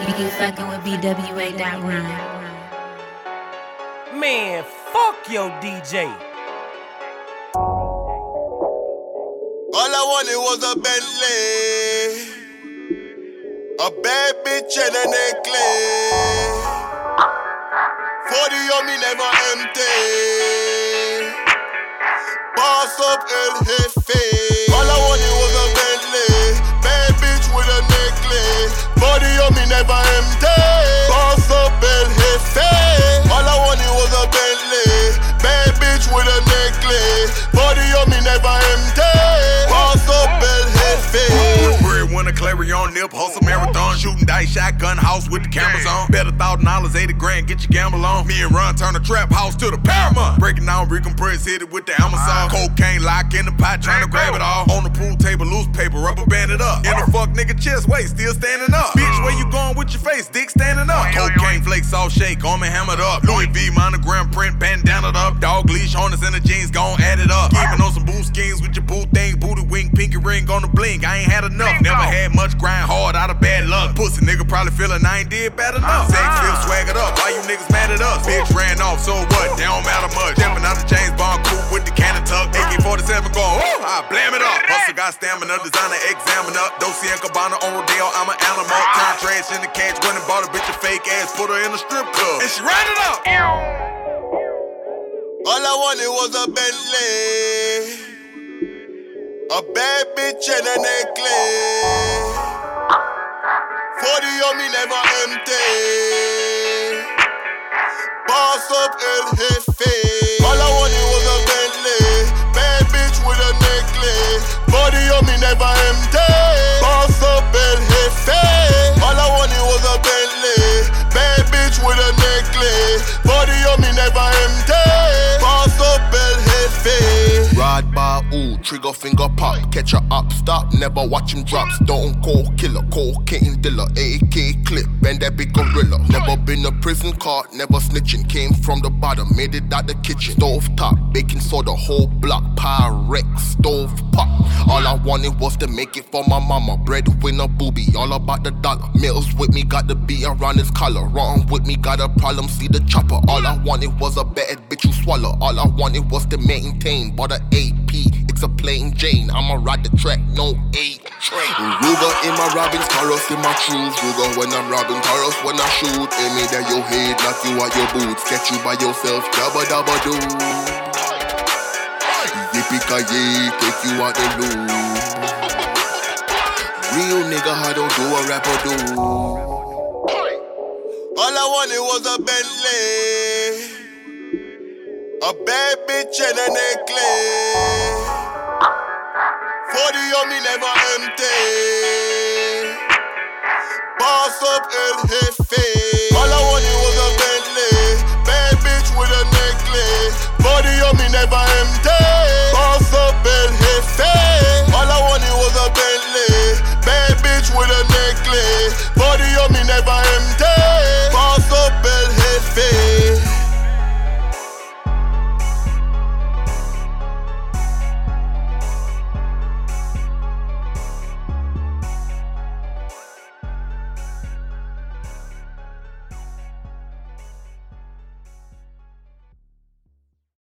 You fucking with BWA.Rhyme. Man, fuck your DJ. All I wanted was a Bentley, a bad bitch and a necklace. 40 on me never empty. Boss up El Jefe. All I wanted was a Bentley, bad bitch with a necklace. 40 on me never empty. Boss up El Jefe. All I wanted was a Bentley, bad bitch with a necklace. 40 on me never empty. Boss up El Jefe. Breadwinner, Clarion, nip, hustle marathon, shooting dice, shotgun, house with the cameras on. Bet $1,000, 80 grand, get your gamble on. Me and Ron turn the trap house to the Paramount. Breaking down, recompress, hit it with the Amazon. Cocaine lock in the pot, trying to grab it all. On the pool table, loose paper, rubber banded up. In a fuck nigga chest, weight, still standing up. Bitch, where you going with your face, dick standing up. Cocaine flakes, all shake, arm and hammered up. Louis V monogram print, bandana up. Dog leash, harness in the jeans, gon' add it up. Keeping on some boo schemes with your boo thing, booty wing, pinky ring on the blink. I ain't had enough, never had much, grind hard out of bad luck. Pussy nigga probably feeling I ain't did bad enough. Sex feel swaggered up, why you niggas mad at us? Bitch ran off, so what? They don't matter much. Jumping out the James Bond coupe with the cannon tuck. AK-47 going, ooh, I blam it up. Hustle got stamina, designer examiner. Dolce & Gabbana on Rodeo, I'm an animal. Turn trash in the cage, went and bought a bitch a fake ass, put her in a strip club, and she ran it up. All I wanted was a Bentley, a bad bitch and a necklace. 40 on me never empty. Boss up El Jefe. All I wanted was a Bentley, bad bitch with a necklace. 40 on me never empty. Boss up El Jefe. All I wanted was a Bentley, bad bitch with a necklace. 40 on me never empty. Boss up El Jefe. Ride by, ooh, trigger finger pop. Catch her up, stop, never watch him drop. Stone cold killer, cocaine dealer. AK clip, and that big gorilla. Never been a prison card, never snitching. Came from the bottom, made it out the kitchen. Stove top, baking soda, whole block. Pyrex, stove pop. All I wanted was to make it for my mama. Breadwinner booby, all about the dollar. Mills with me, got the beat around his collar. Wrong with me, got a problem, see the chopper. All I wanted was a bad bitch you swallow. All I wanted was to maintain, bought a AP, it's a plain Jane. I'ma ride the track, no A-train. Ruger in my Robbins, Taurus in my shoes. Ruger when I'm robbing, Taurus when I shoot. Aim it at your head, knock you out your boots. Catch you by yourself, dabba-dabba-doo. Yippee-ki-yay, take you out the loop. Real nigga, I don't do a rapper do. All I wanted was a Bentley, a bad bitch and a necklace. 40 on me never empty. Boss up El Jefe.